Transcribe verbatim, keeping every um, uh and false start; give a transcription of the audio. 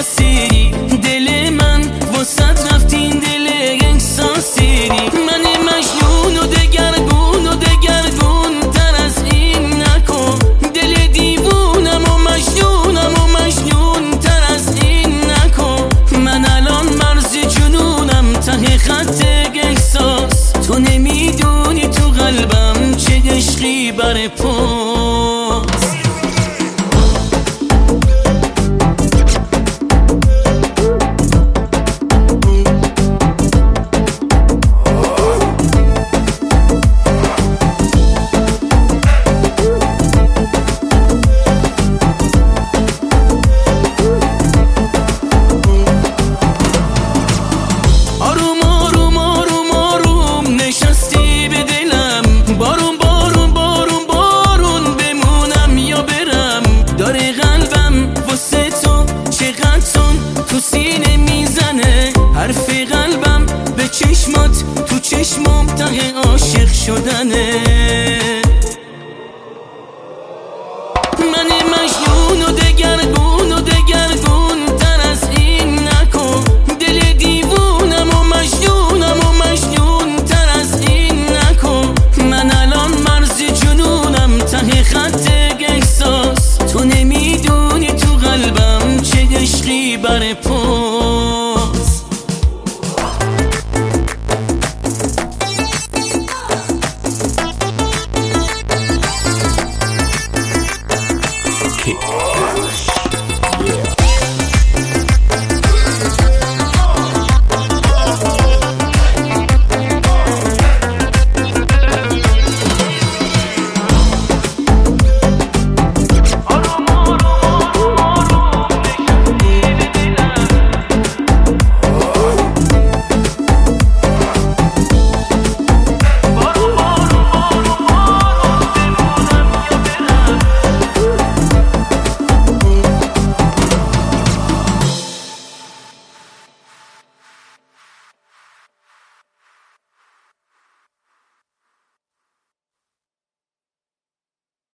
اسیری، دل من واسط رفتین دل احساسیری. من مجنون و دگرگون و دگرگون تر از این نکن. دل دیوونم و مجنونم و مجنون تر از این نکن. من الان مرز جنونم ته خط احساس. تو نمیدونی تو قلبم چه عشقی بر پاست. تو سینه میزنه حرف قلبم به چشمات، تو چشمام ته عاشق شدنه. من مجنون و دگرگون و دگرگون تر از این نکن. دل دیوونم و مجنونم و مجنون تر از این نکن. من الان مرز جنونم ته خط احساس. تو نمیدونی تو قلبم چه عشقی بر پا.